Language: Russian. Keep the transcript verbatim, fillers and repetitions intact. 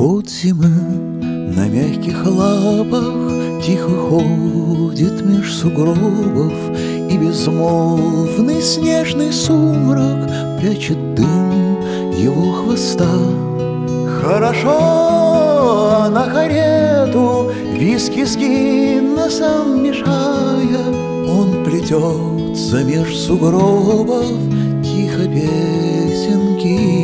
Кот зимы на мягких лапах тихо ходит меж сугробов, и безмолвный снежный сумрак прячет дым его хвоста. Хорошо на карету виски с Гиннесом мешая, он плетется меж сугробов тихо песенки